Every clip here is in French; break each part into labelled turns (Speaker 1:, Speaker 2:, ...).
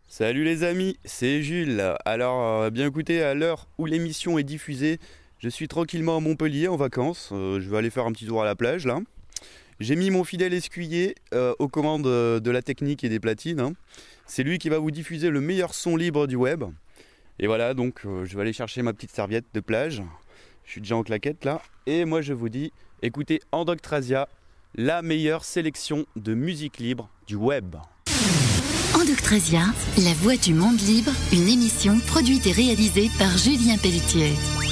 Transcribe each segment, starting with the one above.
Speaker 1: Salut les amis, c'est Jules. Alors, bien écoutez, à l'heure où l'émission est diffusée, je suis tranquillement à Montpellier en vacances. Je vais aller faire un petit tour à la plage là. J'ai mis mon fidèle escuyer aux commandes de la technique et des platines, hein. C'est lui qui va vous diffuser le meilleur son libre du web. Et voilà, donc je vais aller chercher ma petite serviette de plage. Je suis déjà en claquette là. Et moi je vous dis, écoutez Endoctrasia, la meilleure sélection de musique libre du web.
Speaker 2: Endoctrasia, la voix du monde libre, une émission produite et réalisée par Julien Pelletier.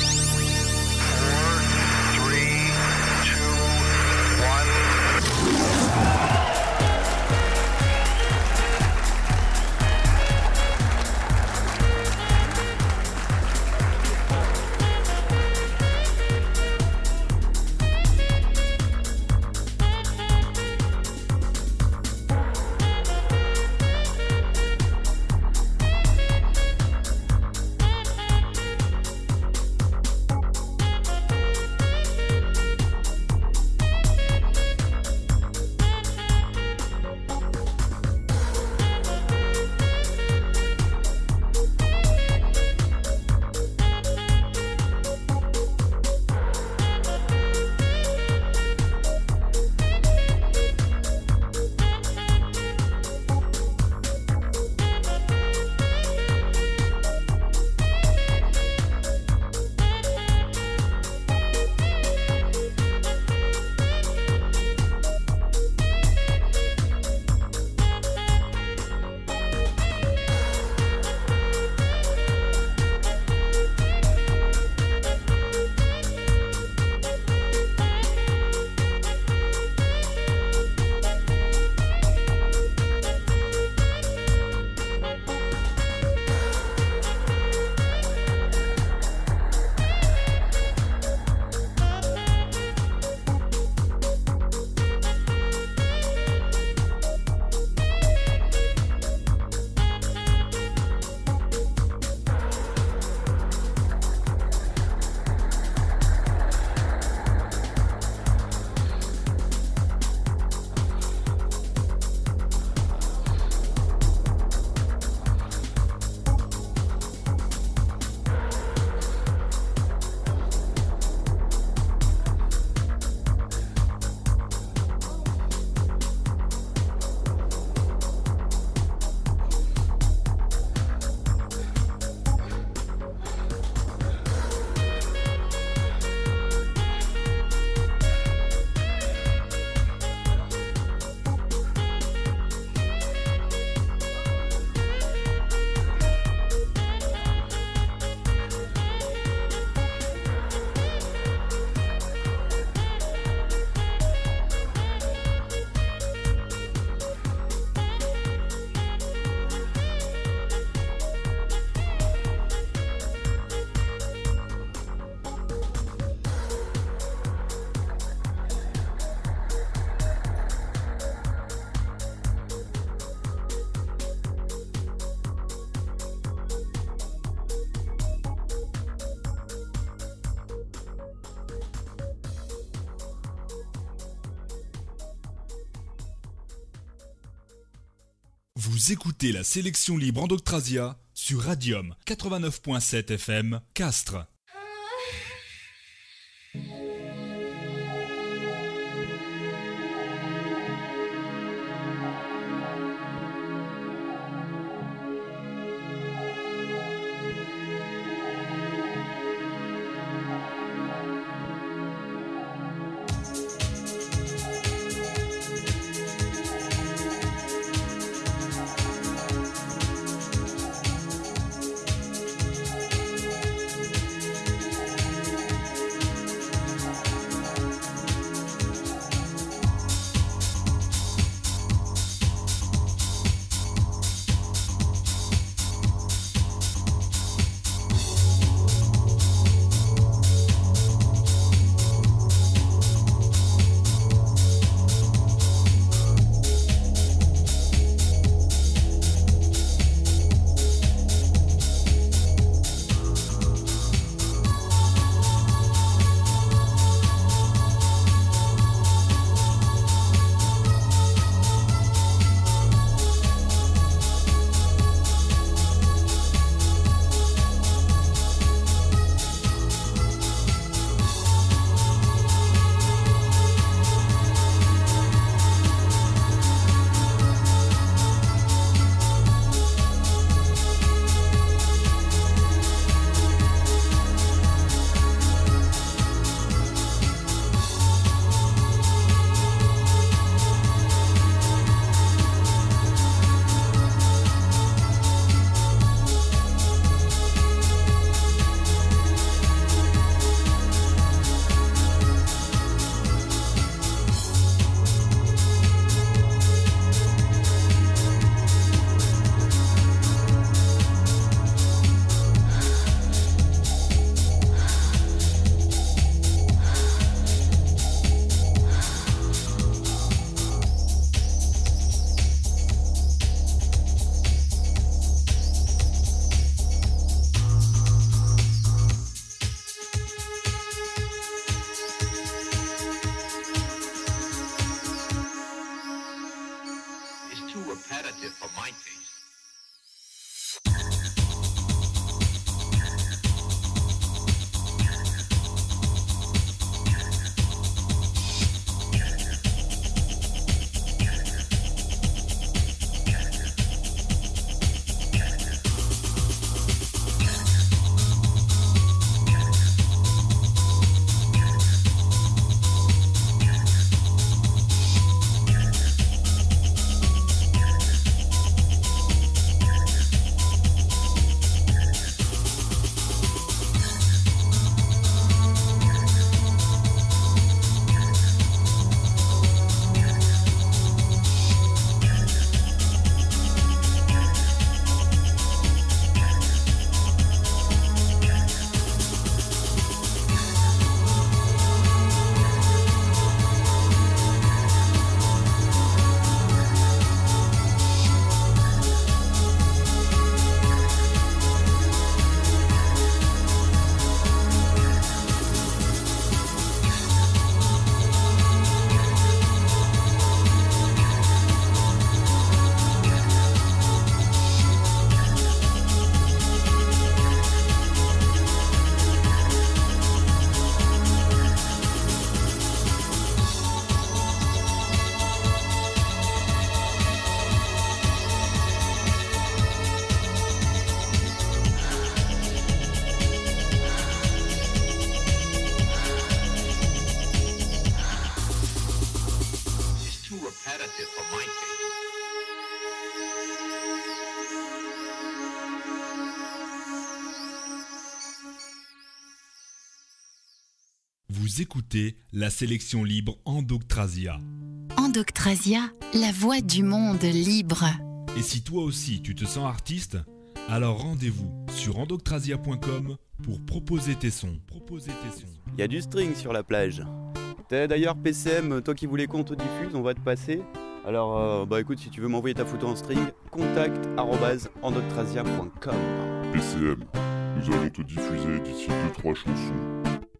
Speaker 3: Vous écoutez la sélection libre Endoctrasia sur Radium 89.7 FM Castres.
Speaker 4: too repetitive for my taste. Repetitive for my taste.
Speaker 3: Vous écoutez la sélection libre Endoctrasia.
Speaker 2: Endoctrasia, la voix du monde libre.
Speaker 3: Et si toi aussi tu te sens artiste, alors rendez-vous sur endoctrasia.com pour proposer tes sons.
Speaker 1: Il y a du string sur la plage. T'as d'ailleurs PCM, toi qui voulais qu'on te diffuse, on va te passer. Alors écoute, si tu veux m'envoyer ta photo en string, contact@endoctrasia.com.
Speaker 5: PCM, nous allons te diffuser d'ici 2-3 chansons.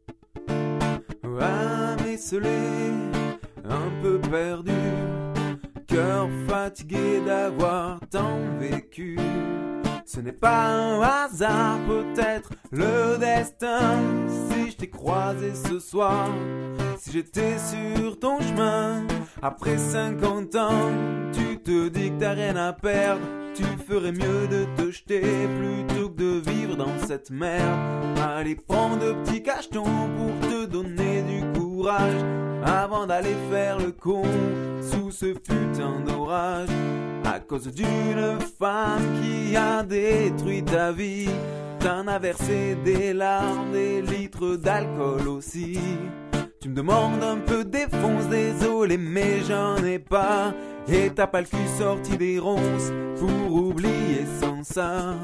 Speaker 6: Esselé, un peu perdu, cœur fatigué d'avoir tant vécu. Ce n'est pas un hasard, peut-être le destin. Si je t'ai croisé ce soir, si j'étais sur ton chemin, après 50 ans, tu te dis que t'as rien à perdre. Tu ferais mieux de te jeter plutôt que de vivre dans cette merde. Allez, prends de petits cachetons pour te donner du courage avant d'aller faire le con sous ce putain d'orage. À cause d'une femme qui a détruit ta vie, t'en as versé des larmes, des litres d'alcool aussi. Tu me demandes un peu de défonce, désolé mais j'en ai pas. Et t'as pas le cul sorti des ronces pour oublier sans ça.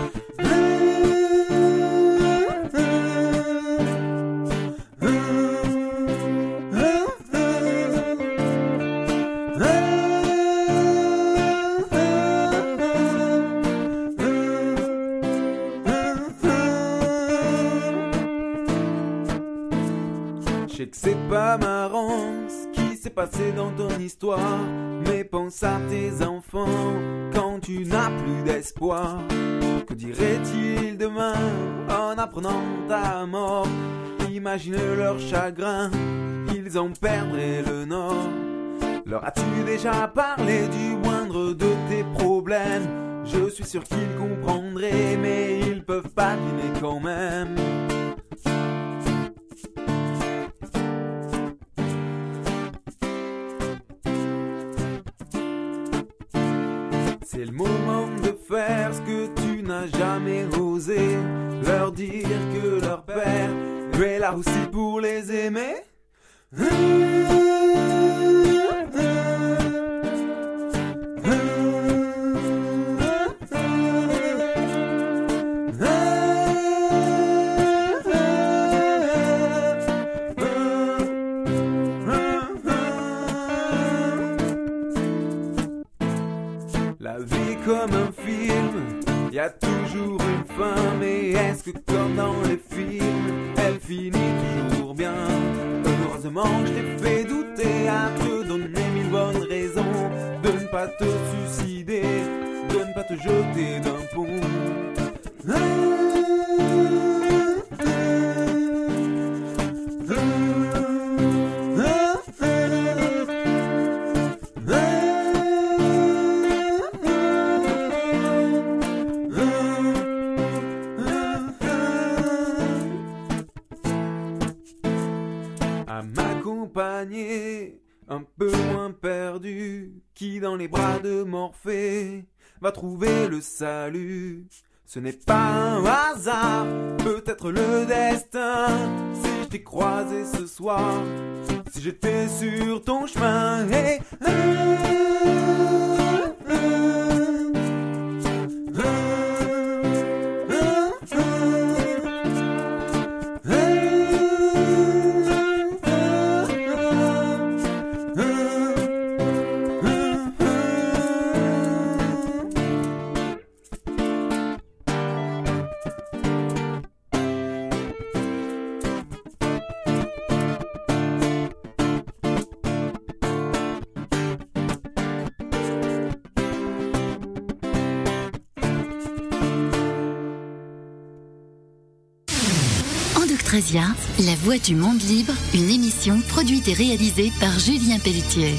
Speaker 6: Je sais que c'est pas marrant ce qui s'est passé dans ton histoire, mais pense à tes enfants quand tu n'as plus d'espoir. Que diraient-ils demain en apprenant ta mort? Imagine leur chagrin, ils en perdraient le nord. Leur as-tu déjà parlé du moindre de tes problèmes? Je suis sûr qu'ils comprendraient, mais ils peuvent pas deviner quand même. C'est le moment de faire ce que tu n'as jamais osé. Leur dire que leur père est là aussi pour les aimer. La vie comme un film, y a toujours une fin, mais est-ce que comme dans les films, elle finit toujours bien? Un Heureusement je t'ai fait douter à te donner 1000 bonnes raisons de ne pas te suicider, de ne pas te jeter d'un pont. À m'accompagner, un peu moins perdu, qui dans les bras de Morphée va trouver le salut. Ce n'est pas un hasard, peut-être le destin, si je t'ai croisé ce soir, si j'étais sur ton chemin. Hey,
Speaker 2: Endoctrasia, la voix du monde libre, une émission produite et réalisée par Julien Pelletier.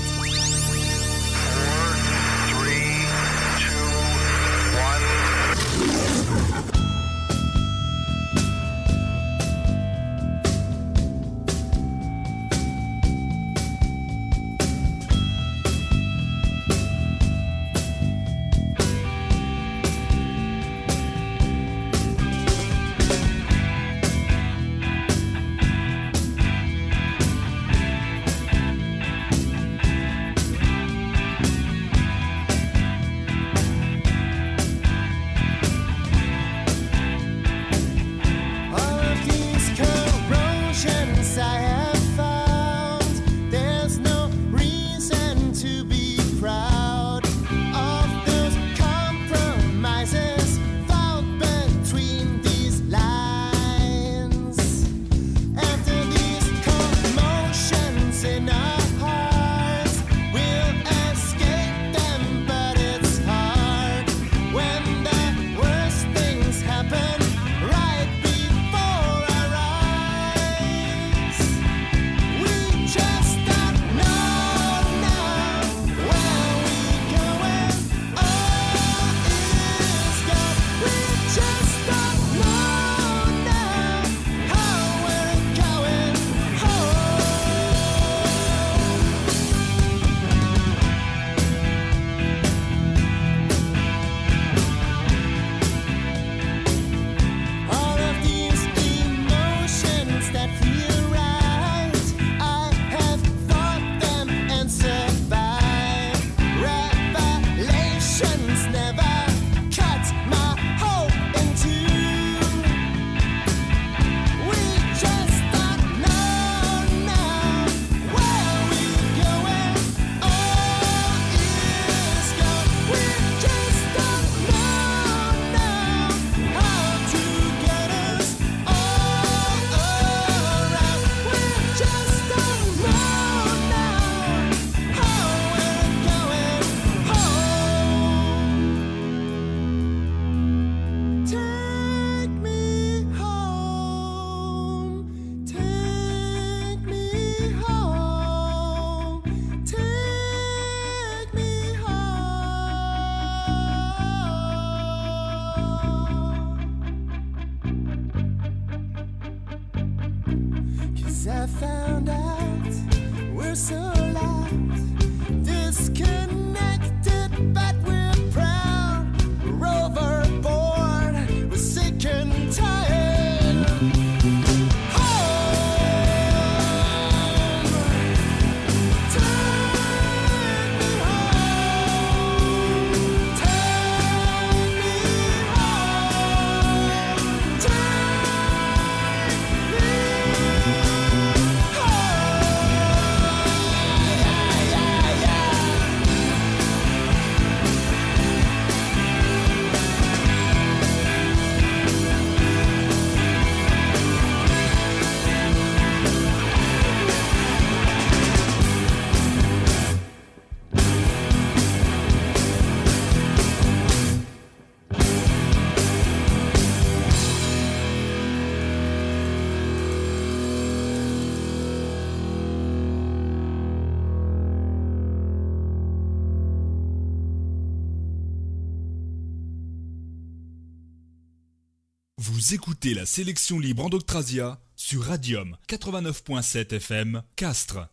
Speaker 3: Vous écoutez la sélection libre Andoctrasia sur Radium 89.7 FM Castres.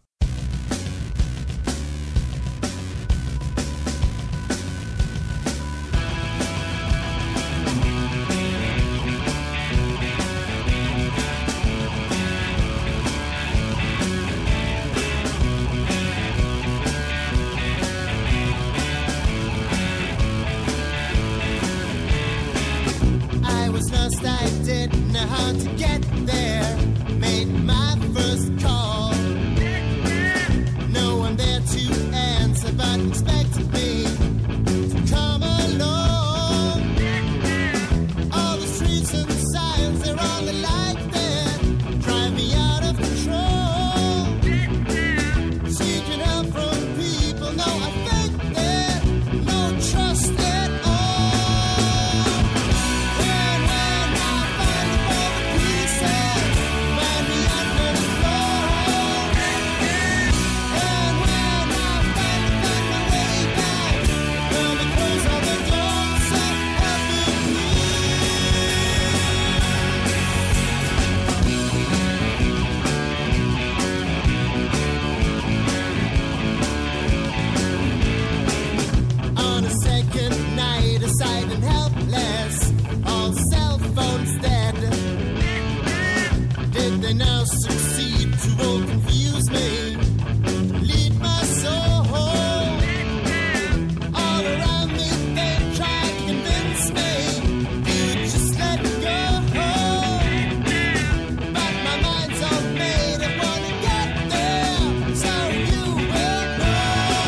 Speaker 7: I didn't know how to get there. Made my first call. No one there to answer, but expected me to come along. All the streets and the signs, they're all like that. Drive me out of control. Seeking help from people, no, I think that no trust at all. Sight and helpless, all cell phones dead. Did they now succeed to all confuse me, lead my soul? All around me they try to convince me you just let go, but my mind's all made up, wanna get there, so you will know.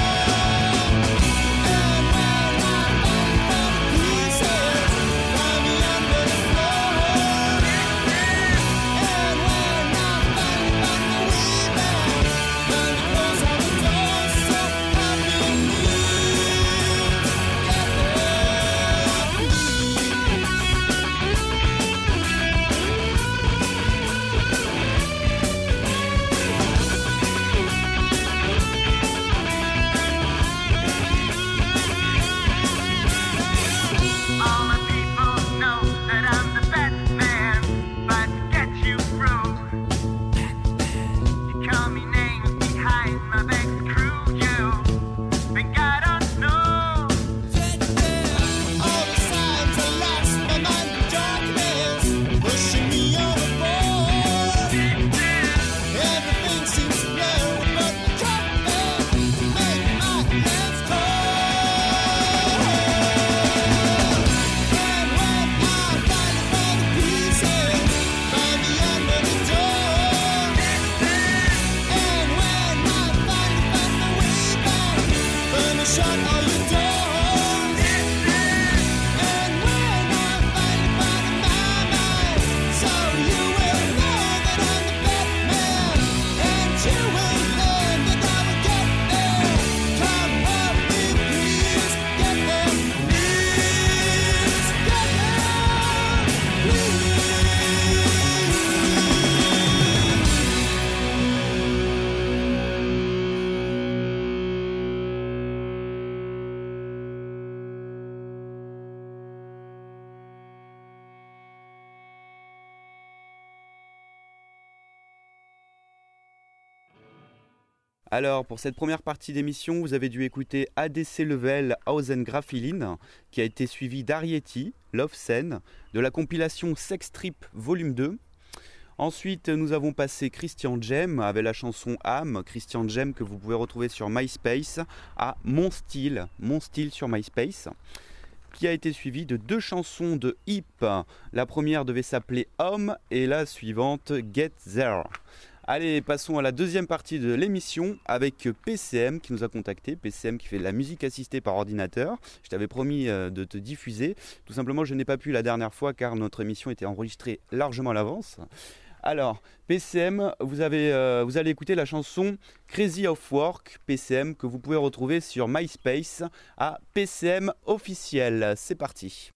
Speaker 1: Alors, pour cette première partie d'émission, vous avez dû écouter ADC Level Ausengrafilin, qui a été suivi d'Arietti, Love Scene, de la compilation Sex Trip Volume 2. Ensuite, nous avons passé Christian Jem avec la chanson Âme, Christian Jem que vous pouvez retrouver sur MySpace, à Mon Style sur MySpace, qui a été suivi de 2 chansons de Hip. La première devait s'appeler Homme et la suivante Get There. Allez, passons à la deuxième partie de l'émission avec PCM qui nous a contacté. PCM qui fait de la musique assistée par ordinateur. Je t'avais promis de te diffuser. Tout simplement, je n'ai pas pu la dernière fois car notre émission était enregistrée largement à l'avance. Alors, PCM, vous allez écouter la chanson Crazy of Work, PCM, que vous pouvez retrouver sur MySpace à PCM officiel. C'est parti.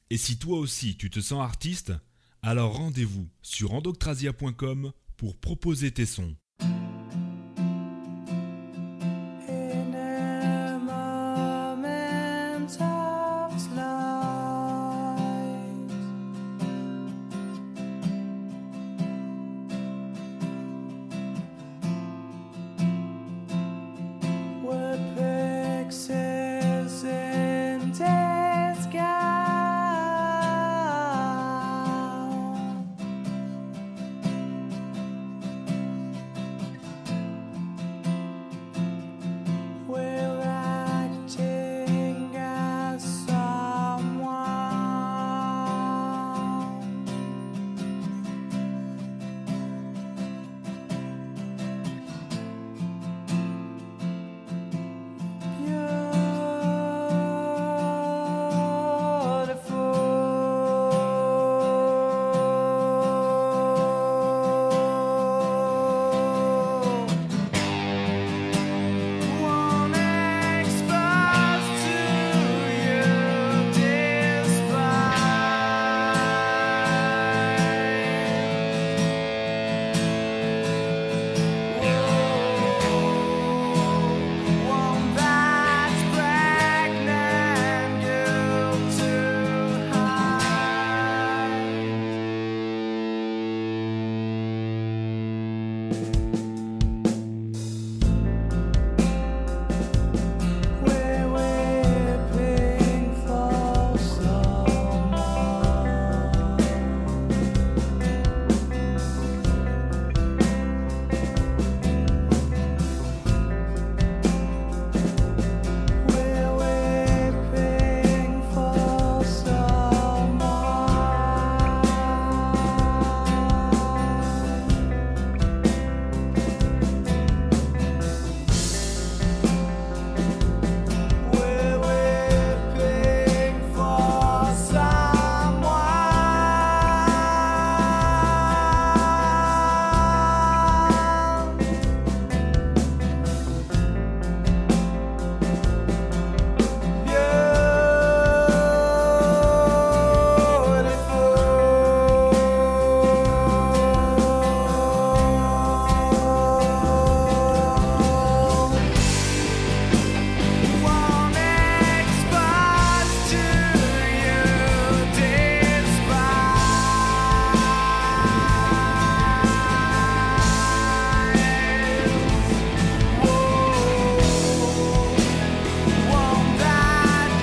Speaker 3: Et si toi aussi tu te sens artiste, alors rendez-vous sur endoctrasia.com pour proposer tes sons.
Speaker 8: In a moment of light, were pixels in disguise. We're acting as someone. Beautiful. One exposed to you despise. One that's pregnant you to hide. We're whipping for someone. We're whipping for someone. We're whipping for someone. Beautiful. One exposed to you despise. One that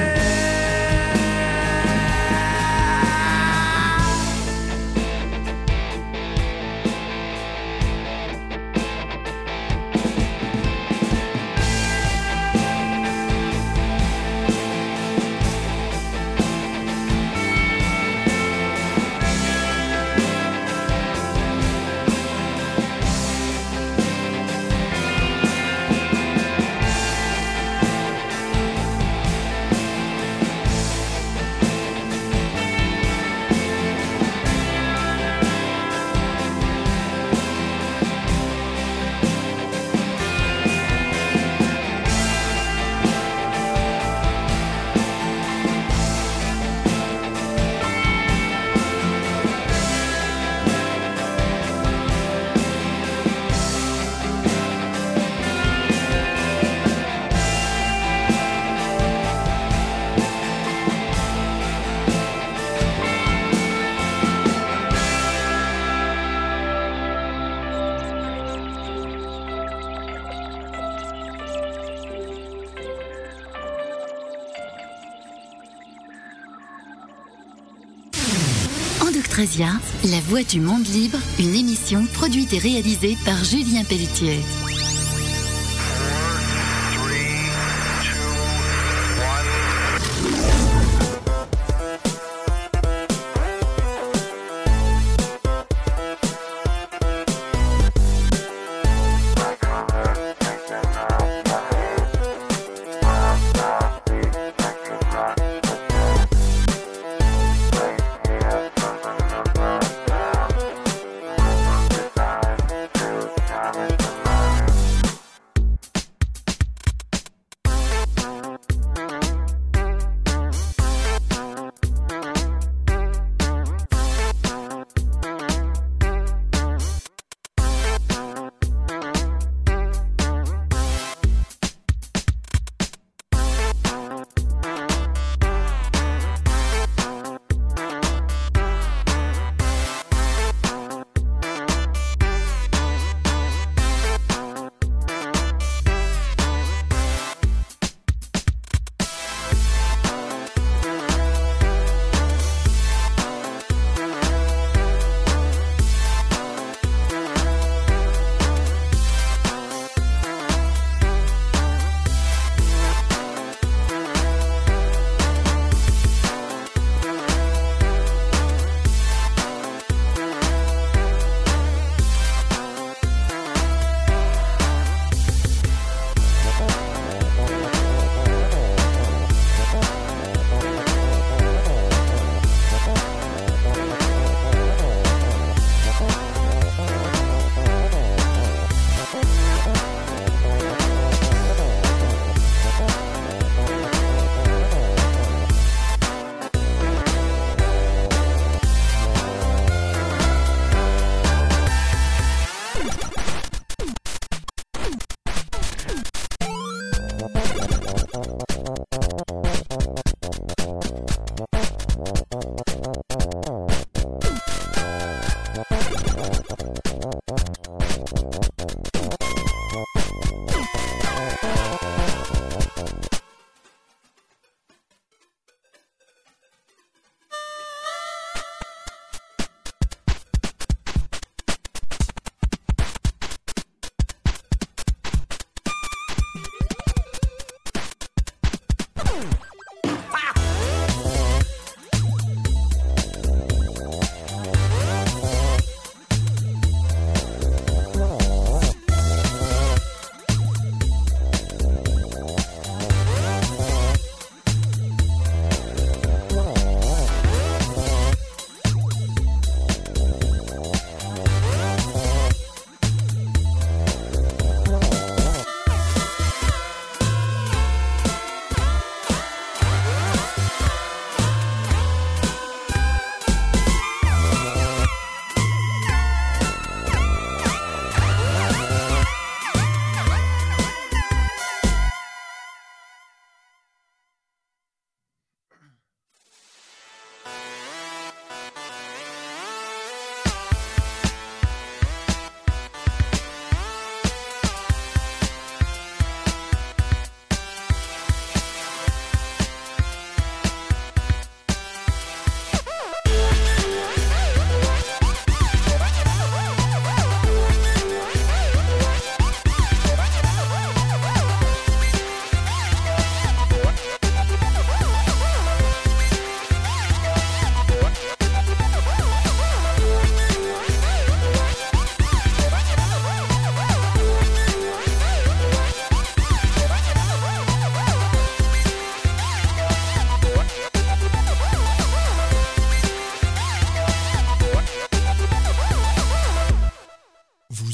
Speaker 2: Endoctrasia, la voix du monde libre, une émission produite et réalisée par Julien Pelletier.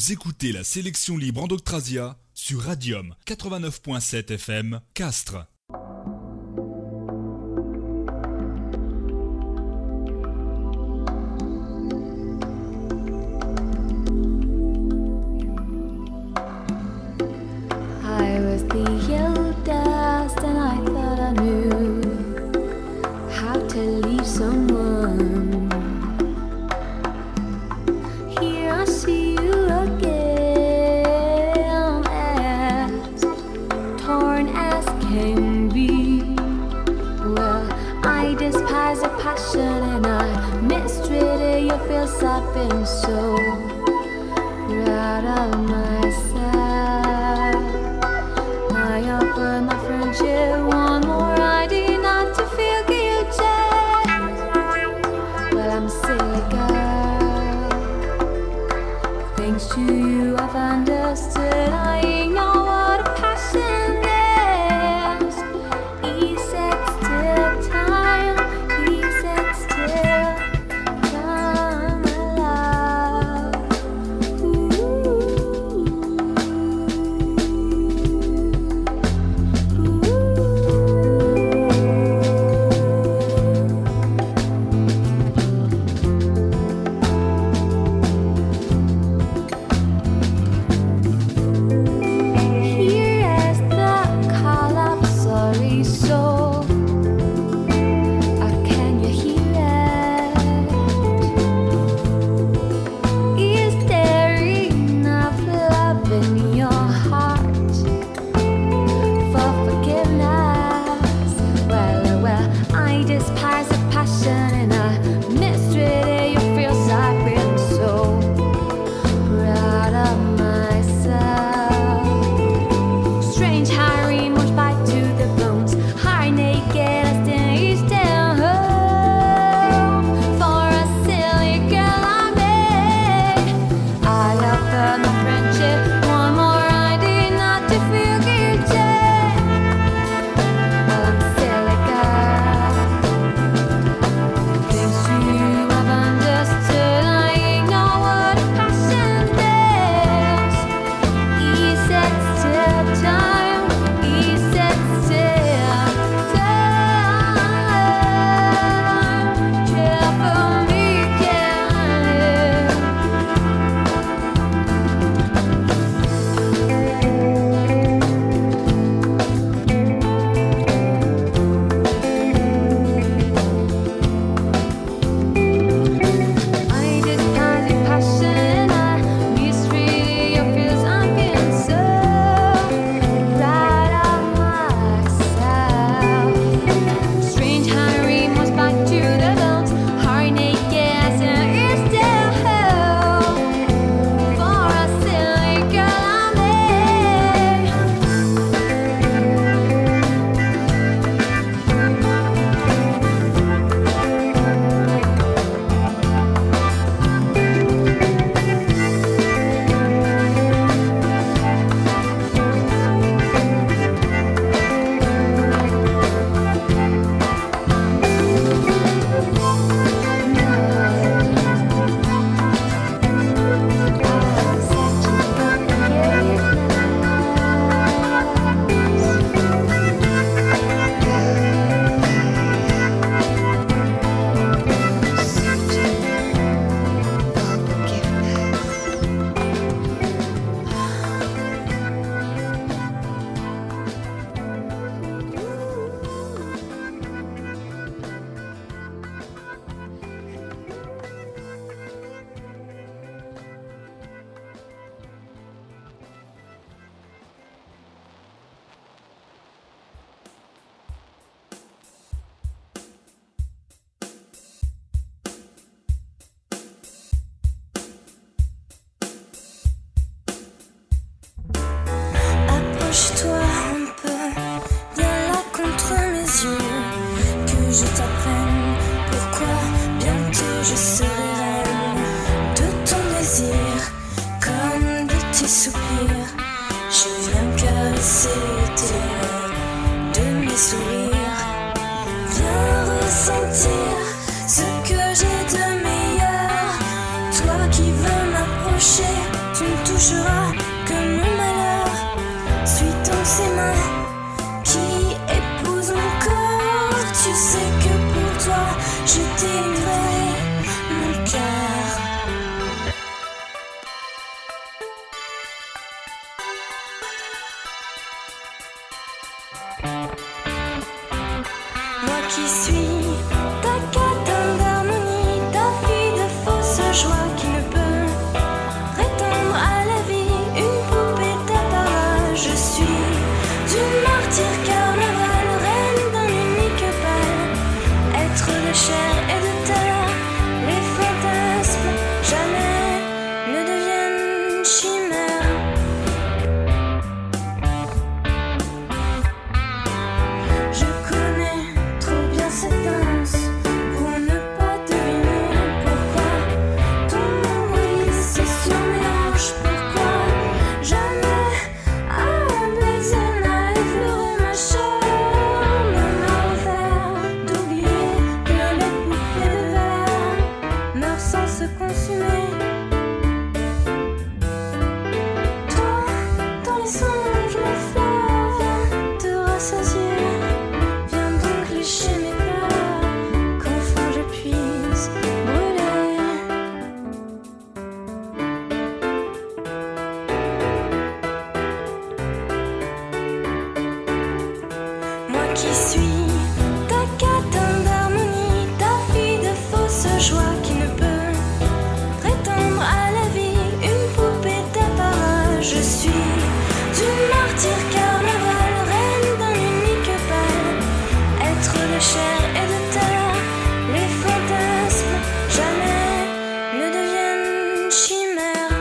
Speaker 3: Vous écoutez la sélection libre Andoctrasia sur Radium 89.7 FM Castres.
Speaker 9: I was the eldest and I thought I knew how to leave someone. Here I see you again, as torn as can be. Well, I despise the passion and I mistreated your feels. I've been so proud of myself. I offer my friendship one more ID not to feel guilty. Well, I'm a silly girl. Thanks to you, I've understood. I ignore what a passion is. He said still time. He said still time, my love. Here is the call of a sorry soul. Can you hear it? Is there enough love in your heart for forgiveness? Well, I despise the passion and I mistreated your feels. I've been so proud of myself. Strange how remorse bite to the bones. Hard naked, I still home for a silly girl I made. I offered my friendship one more ID not to feel guilty. Well, I'm a silly girl. Thanks to you, I've understood. I ignore what a passion is. He said still time. He said still time. Chill for me, can live. I despise your passion. I mistreated your feels. I'm feeling so proud of myself. Strange how remorse bite to the bones. Hard naked, and it's still hell for a silly girl I made.
Speaker 10: Approche-toi un peu, viens là contre mes yeux, que je t'apprenne pourquoi bientôt je serai reine de ton désir, comme de tes soupirs. Je viens caresser tes lèvres, de mes sourires. Viens ressentir ce que j'ai de meilleur. Toi qui veux m'approcher, tu me touches touchera que mon malheur. Suis-donc ses mains qui épousent mon corps. Tu sais que pour toi, je t'ai livré mon cœur. Moi qui suis ta catin d'harmonie, ta fille de fausse joie qui ne peut prétendre à la vie, une poupée d'apparat. Je suis du martyr carnaval, reine d'un unique bal. Être de chair et de terre, les fantasmes jamais ne deviennent chimères. Je connais trop bien cette danse pour ne pas deviner pourquoi ton nom glisse sur mes hanches. Pourquoi jamais un baiser n'a effleuré ma chair, ne m'a offert d'oublier que les poupées de verre meurent sans se consumer. Toi, dans les songes, ma fleur, viens te rassasier. Viens donc lécher mes peurs, qu'enfin je puisse brûler. Moi qui suis ta catin d'harmonie, ta fille de fausse joie qui ne peut prétendre à la vie, une poupée d'apparat. Je suis du martyr carnaval, reine d'un unique bal. Être de chair et de terre, les fantasmes jamais ne deviennent chimères.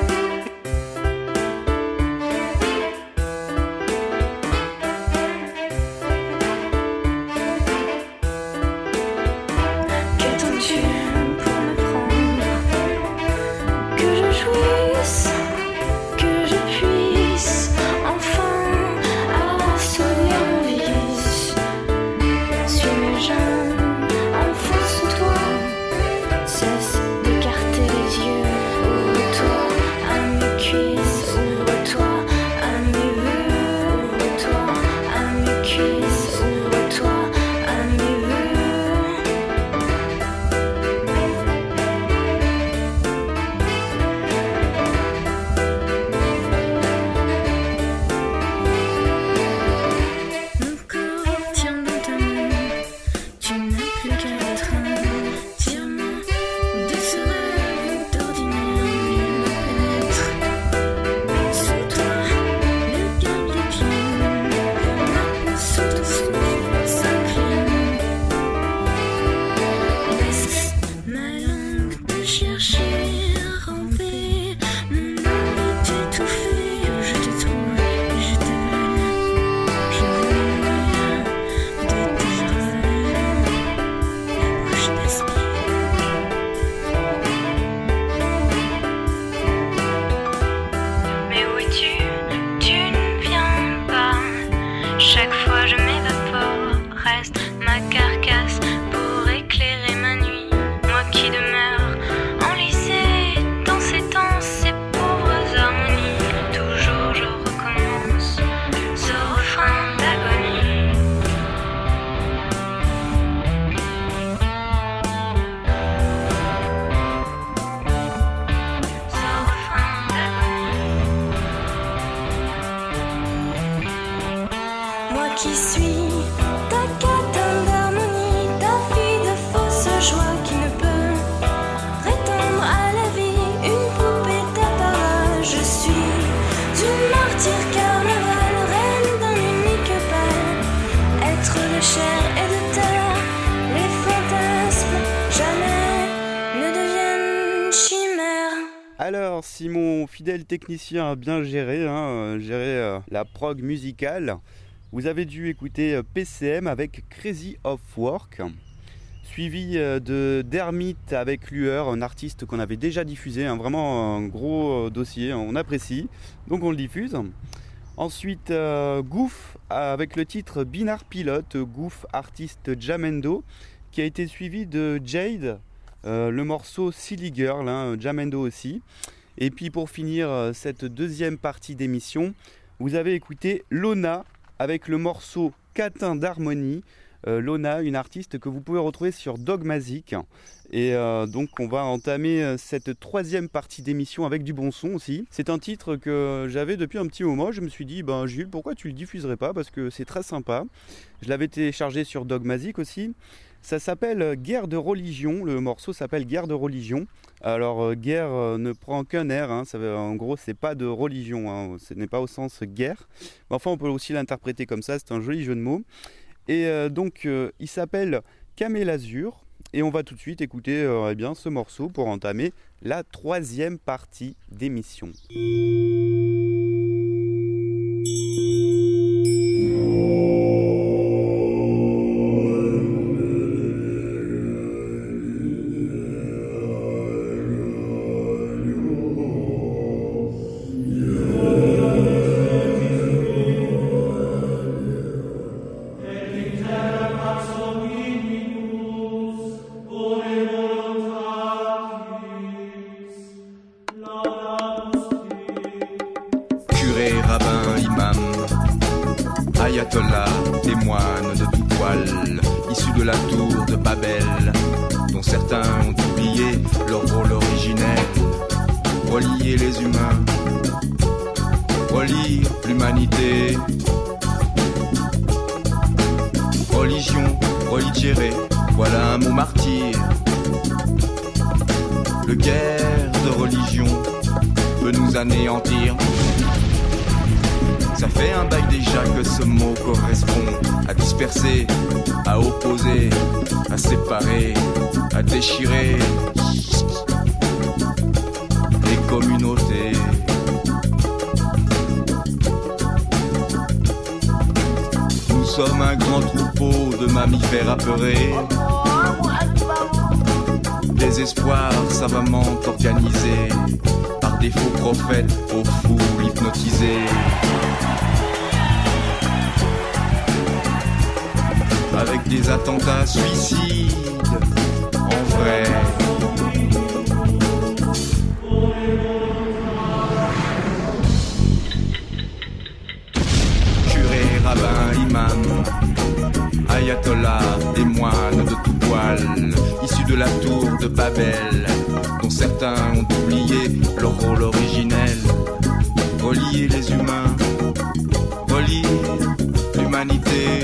Speaker 10: Qu'attends-tu pour me prendre? Que je jouisse, que je puisse enfin assouvir mon vice. Suis mes jambes, enfonce-toi, cesse d'écarter les yeux. Ouvre-toi à mes cuisses, ouvre-toi à mes vœux. Ouvre-toi à mes cuisses, ouvre-toi à mes vœux. Mon corps tient dans ta main, tu n'as plus qu'à être un. Tire-moi de ce rêve d'ordinaire, nul ne pénètre. Sous toi, le câble décline, pour ma peau sous ton souffle s'incline. Laisse ma langue te chercher, ramper, mon envie t'étouffer. Je te trouve et je t'avale. Je veux mourir de tes rêves. La bouche t'aspire. Mais où es-tu? Tu ne viens pas. Chaque fois je m'évapore, reste ma carcasse pour éclairer ma nuit. Moi qui demeure enlisée dans ces temps, ces pauvres harmonies. Toujours je recommence ce refrain d'agonie. Ce refrain d'agonie. Moi qui suis ta catin d'harmonie, ta fille de fausse joie qui ne peut prétendre à la vie, une poupée d'apparat. Je suis du martyr carnaval, reine d'un unique bal. Être de chair et de terre, les fantasmes jamais ne deviennent chimères.
Speaker 1: Alors, si mon fidèle technicien a bien géré, la prog musicale, vous avez dû écouter PCM avec Crazy of Work, suivi de Dermit avec Lueur, un artiste qu'on avait déjà diffusé, vraiment un gros dossier, on apprécie, donc on le diffuse. Ensuite, Goof avec le titre Binar Pilot, Goof artiste Jamendo, qui a été suivi de Jade, le morceau Silly Girl, Jamendo aussi. Et puis pour finir cette deuxième partie d'émission, vous avez écouté Lona avec le morceau Catin d'harmonie. Lona, une artiste que vous pouvez retrouver sur Dogmazic. Et donc on va entamer cette troisième partie d'émission avec du bon son aussi. C'est un titre que j'avais depuis un petit moment. Je me suis dit, Jules, pourquoi tu le diffuserais pas? Parce que c'est très sympa. Je l'avais téléchargé sur Dogmazic aussi. Ça s'appelle Guerre de religion. Le morceau s'appelle Guerre de religion. Alors guerre ne prend qu'un air, hein. En gros c'est pas de religion, hein. Ce n'est pas au sens guerre. Mais enfin on peut aussi l'interpréter comme ça, c'est un joli jeu de mots. Et donc il s'appelle Camélazur. Et on va tout de suite écouter ce morceau pour entamer la troisième partie d'émission.
Speaker 11: Ayatollah, des moines de tout poil, issus de la tour de Babel, dont certains ont oublié leur rôle originel. Relier les humains, relire l'humanité. Religion, religere, voilà un mot martyr. Le guerre de religion peut nous anéantir. Ça fait un bail déjà que ce mot correspond à disperser, à opposer, à séparer, à déchirer les communautés. Nous sommes un grand troupeau de mammifères apeurés, des espoirs savamment organisés par des faux prophètes aux foules hypnotisées. Avec des attentats suicides, en vrai. Curé, rabbin, imam, ayatollah, des moines de tout poil, issus de la tour de Babel, dont certains ont oublié leur rôle originel. Relier les humains, relire l'humanité.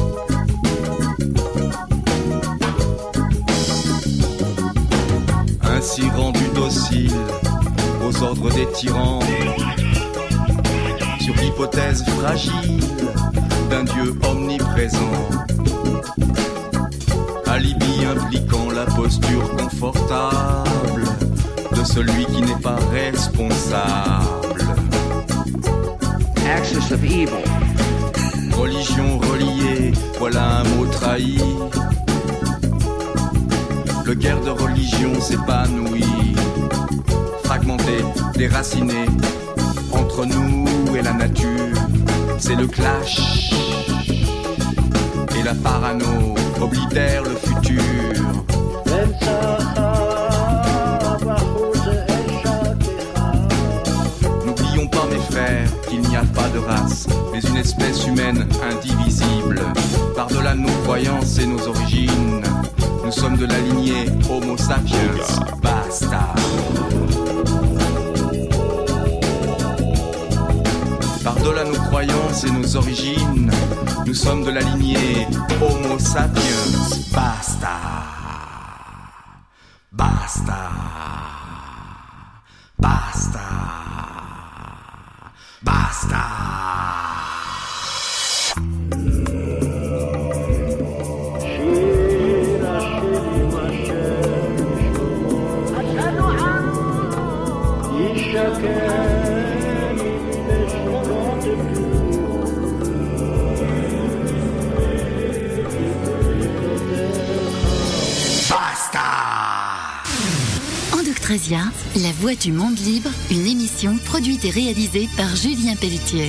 Speaker 11: Ainsi rendu docile aux ordres des tyrans, sur l'hypothèse fragile d'un Dieu omniprésent, alibi impliquant la posture confortable de celui qui n'est pas responsable. Axis of evil. Religion reliée, voilà un mot trahi. Le guerre de religion s'épanouit, fragmenté, déraciné, entre nous et la nature, c'est le clash. Et la parano oblitère le futur. N'oublions pas mes frères qu'il n'y a pas de race, mais une espèce humaine indivisible. Par-delà nos croyances et nos origines, nous sommes de la lignée Homo sapiens, basta. Par-delà nos croyances et nos origines, nous sommes de la lignée Homo sapiens, basta. Basta. Basta. Basta.
Speaker 2: Endoctrasia, la voix du monde libre, une émission produite et réalisée par Julien Pelletier.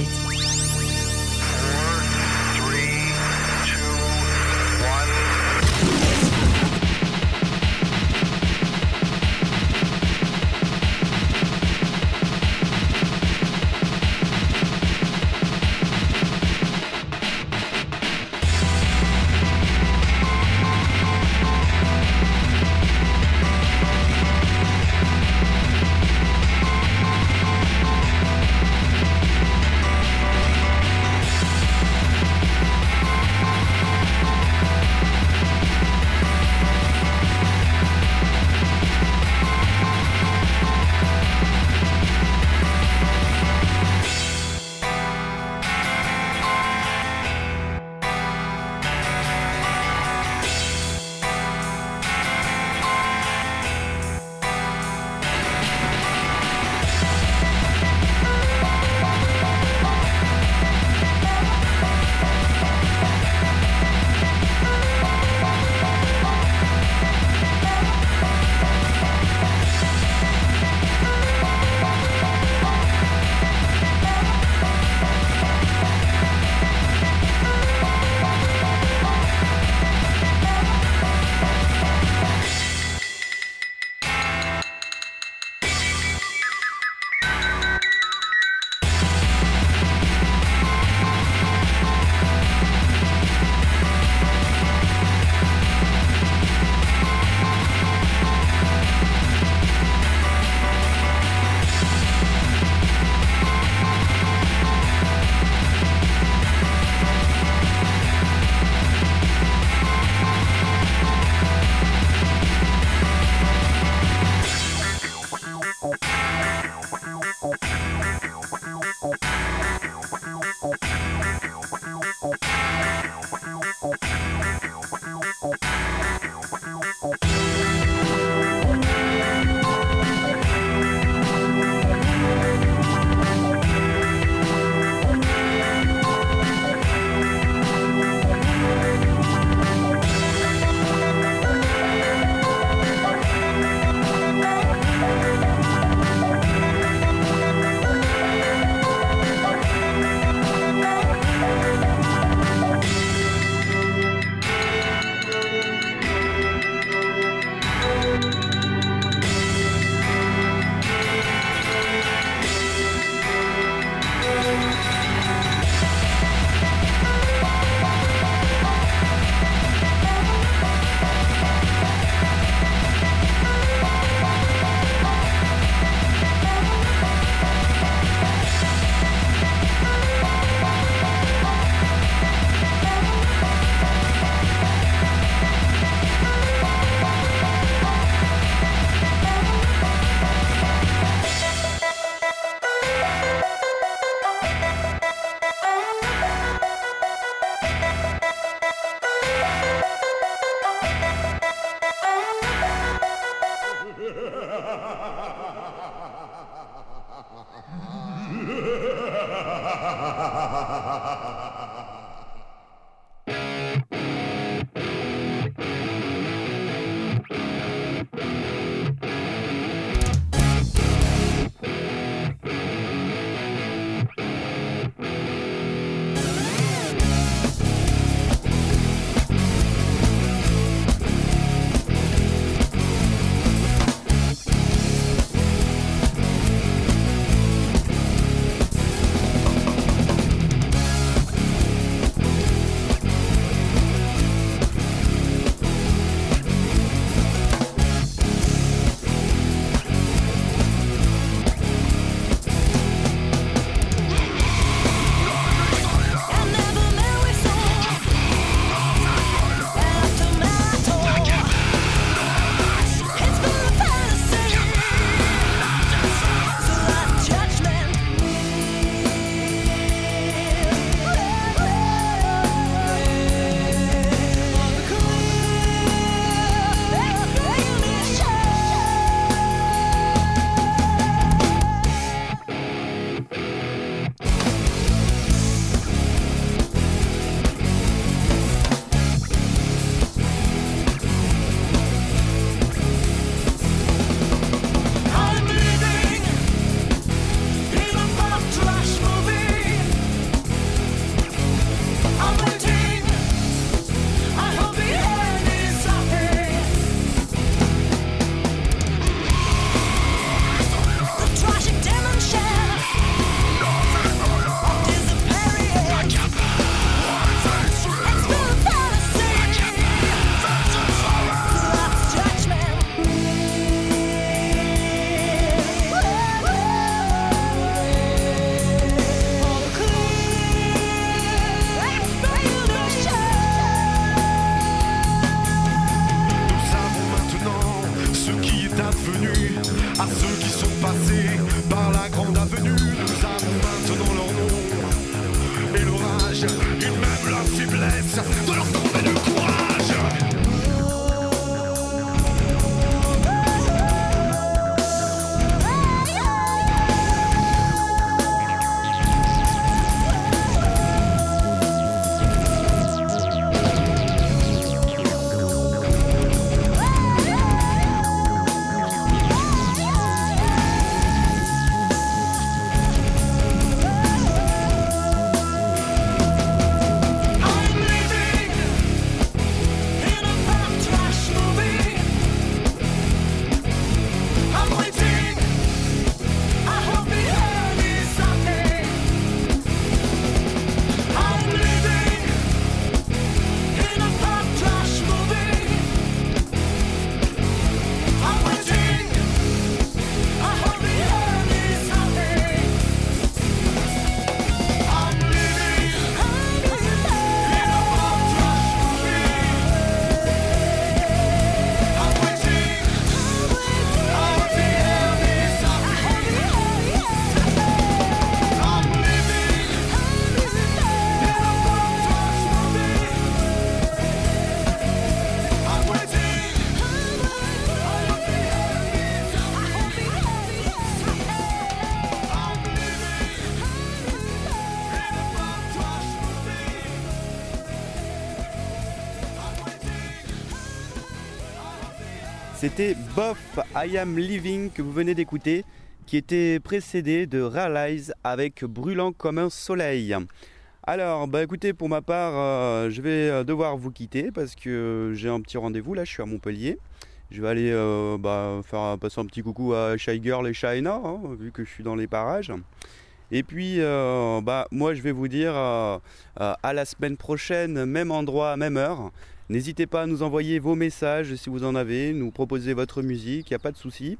Speaker 1: C'était Boff, I Am Living que vous venez d'écouter, qui était précédé de Realize avec Brûlant comme un soleil. Alors, écoutez, pour ma part, je vais devoir vous quitter parce que j'ai un petit rendez-vous, là je suis à Montpellier. Je vais aller faire passer un petit coucou à Shy Girl et Shaina, vu que je suis dans les parages. Et puis, moi je vais vous dire à la semaine prochaine, même endroit, même heure. N'hésitez pas à nous envoyer vos messages si vous en avez, nous proposer votre musique, il n'y a pas de souci.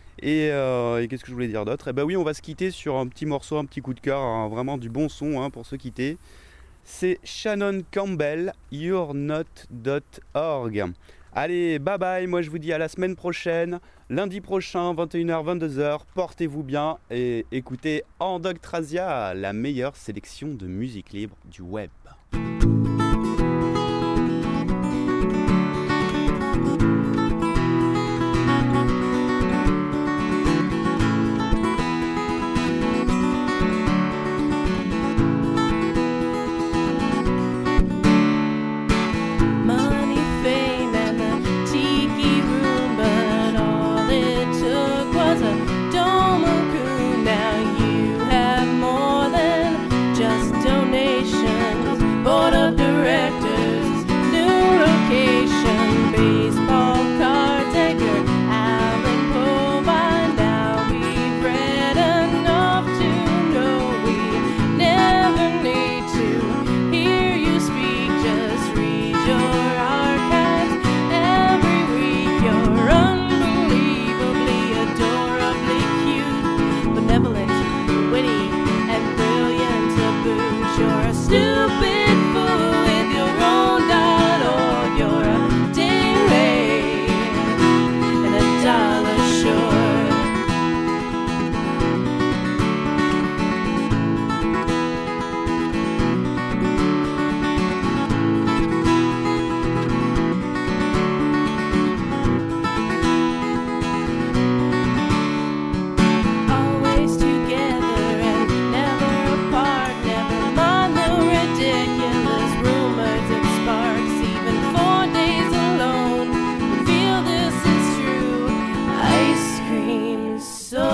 Speaker 1: Et qu'est-ce que je voulais dire d'autre ? Oui, on va se quitter sur un petit morceau, un petit coup de cœur, vraiment du bon son pour se quitter. C'est Shannon Campbell, YourNot.org. Allez, bye bye, moi je vous dis à la semaine prochaine, lundi prochain, 21h, 22h, portez-vous bien et écoutez Endoctrasia, la meilleure sélection de musique libre du web.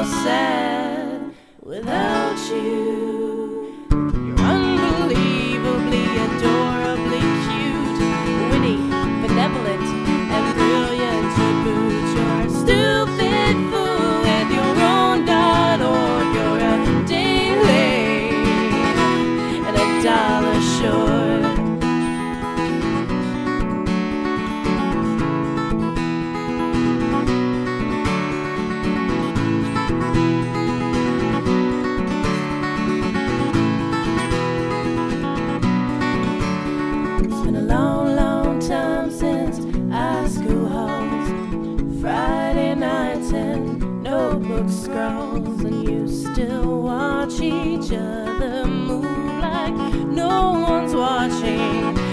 Speaker 12: sad without you. You're unbelievably, adorably cute, witty, benevolent, and brilliant to boot. You're a stupid fool with your own.org. You're a day late and $1 short. It's been a long, long time since high school halls, Friday nights and notebook scrawls, and you still watch each other move like no one's watching.